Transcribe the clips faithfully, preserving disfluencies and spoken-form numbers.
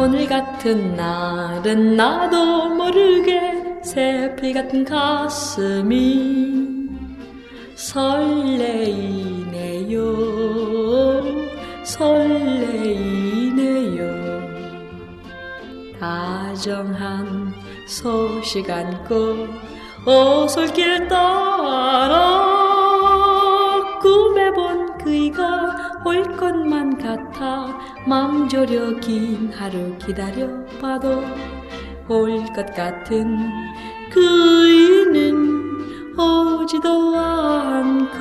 오늘 같은 날은 나도 모르게 새필 같은 가슴이 설레이네요 설레이네요. 다정한 소식 안고 오솔길 따라 꿈에 본 그이가 올 것만 같아 맘 졸여 긴 하루 기다려봐도 올 것 같은 그이는 오지도 않고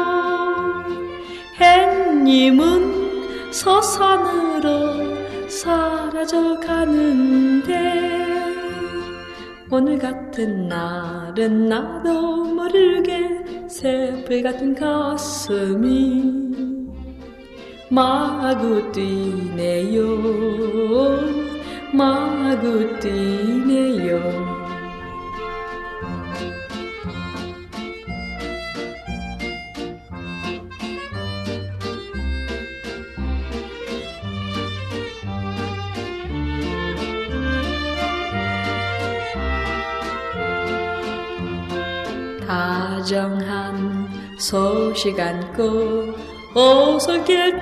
햇님은 서산으로 사라져 가는데 오늘 같은 날은 나도 모르게 새풀 같은 가슴이 마구 뛰네요 마구 뛰네요. 다정한 소식 안고 오솔길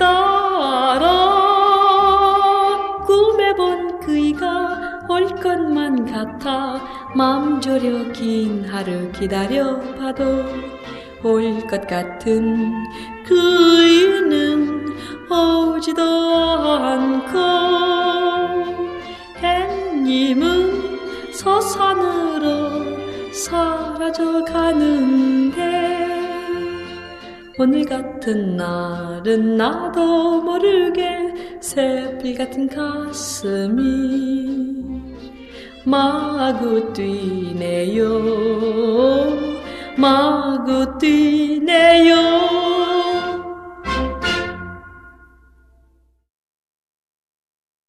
따라 꿈에 본 그이가 올 것만 같아 맘 졸여 긴 하루 기다려봐도 올 것 같은 그이는 오지도 않고 햇님은 서산으로 사라져 가는데 오늘 같은 날은 나도 모르게 새필 같은 가슴이 마구 뛰네요 마구 뛰네요.